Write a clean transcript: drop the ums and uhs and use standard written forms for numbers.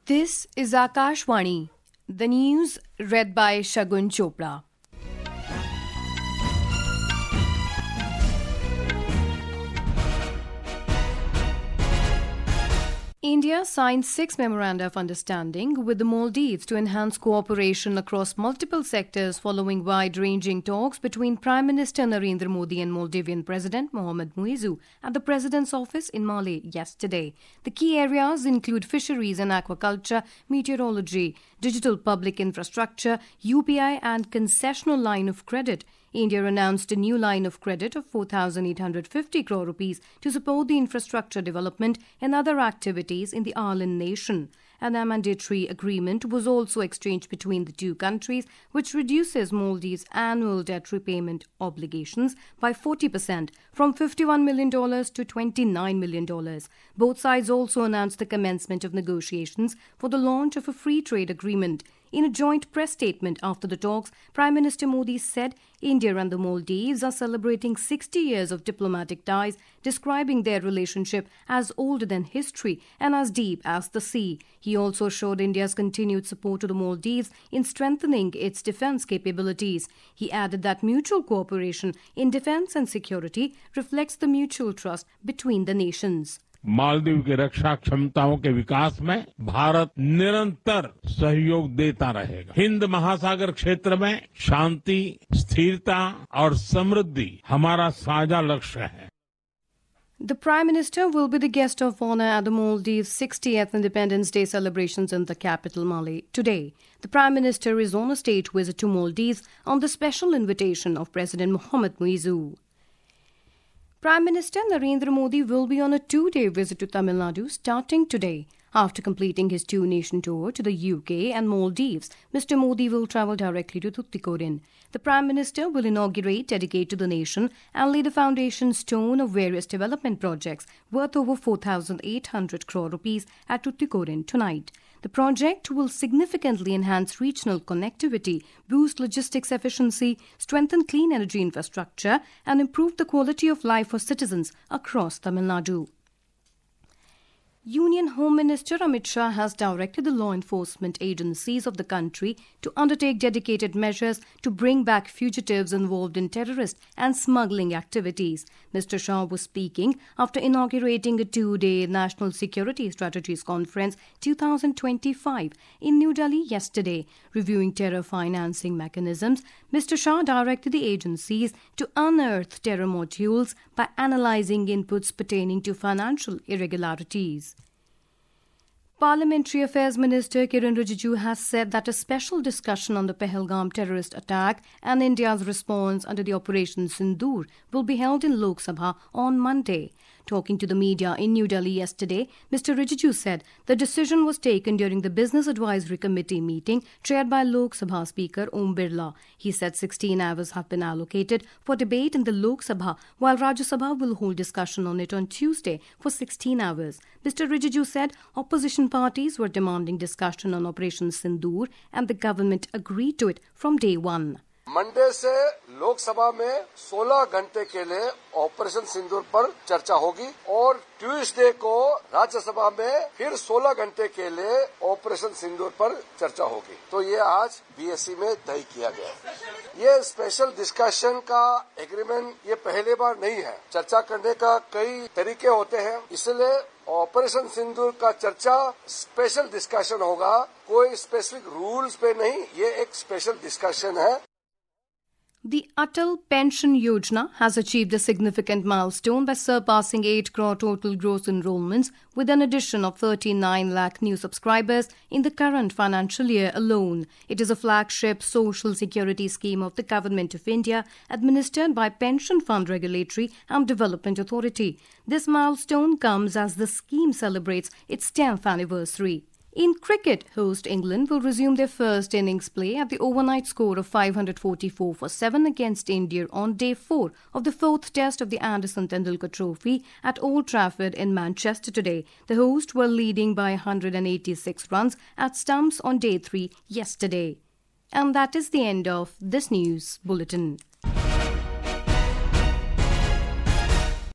This is Akashvani, the news read by Shagun Chopra. India signed 6 memoranda of understanding with the Maldives to enhance cooperation across multiple sectors following wide-ranging talks between Prime Minister Narendra Modi and Maldivian President Mohamed Muizzu at the President's office in Malé yesterday. The key areas include fisheries and aquaculture, meteorology, digital public infrastructure, UPI and concessional line of credit. India announced a new line of credit of 4,850 crore rupees to support the infrastructure development and other activities in the island nation. An mandatory agreement was also exchanged between the two countries, which reduces Maldives' annual debt repayment obligations by 40% from $51 million to $29 million. Both sides also announced the commencement of negotiations for the launch of a free trade agreement. In a joint press statement after the talks, Prime Minister Modi said India and the Maldives are celebrating 60 years of diplomatic ties, describing their relationship as older than history and as deep as the sea. He also showed India's continued support to the Maldives in strengthening its defense capabilities. He added that mutual cooperation in defense and security reflects the mutual trust between the nations. Maldives की रक्षा क्षमताओं के विकास में भारत निरंतर सहयोग देता रहेगा। हिंद महासागर क्षेत्र में शांति, स्थिरता और समृद्धि हमारा साझा लक्ष्य है। The Prime Minister will be the guest of honor at the Maldives' 60th Independence Day celebrations in the capital, Malé, today. The Prime Minister is on a state visit to Maldives on the special invitation of President Mohamed Muizzu. Prime Minister Narendra Modi will be on a 2-day visit to Tamil Nadu starting today. After completing his 2-nation tour to the UK and Maldives, Mr. Modi will travel directly to Tuticorin. The Prime Minister will inaugurate, dedicate to the nation and lay the foundation stone of various development projects worth over 4,800 crore rupees at Tuticorin tonight. The project will significantly enhance regional connectivity, boost logistics efficiency, strengthen clean energy infrastructure and improve the quality of life for citizens across Tamil Nadu. Union Home Minister Amit Shah has directed the law enforcement agencies of the country to undertake dedicated measures to bring back fugitives involved in terrorist and smuggling activities. Mr. Shah was speaking after inaugurating a 2-day National Security Strategies Conference 2025 in New Delhi yesterday. Reviewing terror financing mechanisms, Mr. Shah directed the agencies to unearth terror modules by analysing inputs pertaining to financial irregularities. Parliamentary Affairs Minister Kiren Rijiju has said that a special discussion on the Pahalgam terrorist attack and India's response under the Operation Sindoor will be held in Lok Sabha on Monday. Talking to the media in New Delhi yesterday, Mr. Rijiju said the decision was taken during the Business Advisory Committee meeting chaired by Lok Sabha Speaker Om Birla. He said 16 hours have been allocated for debate in the Lok Sabha, while Rajya Sabha will hold discussion on it on Tuesday for 16 hours. Mr. Rijiju said opposition parties were demanding discussion on Operation Sindoor and the government agreed to it from day one. Monday से लोकसभा में 16 घंटे के लिए operation सिंदूर पर चर्चा होगी और Tuesday को राज्यसभा में फिर 16 घंटे के लिए ऑपरेशन सिंदूर पर चर्चा होगी। तो ये आज बीएससी में तय किया गया है। ये स्पेशल डिस्कशन का एग्रीमेंट ये पहली बार नहीं है। चर्चा करने का कई तरीके होते हैं, इसलिए ऑपरेशन सिंदूर का चर्चा स्पेशल डिस्कशन होगा। कोई स्पेसिफिक रूल्स पे नहीं, ये एक स्पेशल डिस्कशन है। The Atal Pension Yojana has achieved a significant milestone by surpassing 8 crore total gross enrollments with an addition of 39 lakh new subscribers in the current financial year alone. It is a flagship social security scheme of the Government of India administered by Pension Fund Regulatory and Development Authority. This milestone comes as the scheme celebrates its 10th anniversary. In cricket, host England will resume their first innings play at the overnight score of 544 for 7 against India on day 4 of the 4th test of the Anderson Tendulkar Trophy at Old Trafford in Manchester today. The hosts were leading by 186 runs at stumps on day 3 yesterday. And that is the end of this news bulletin.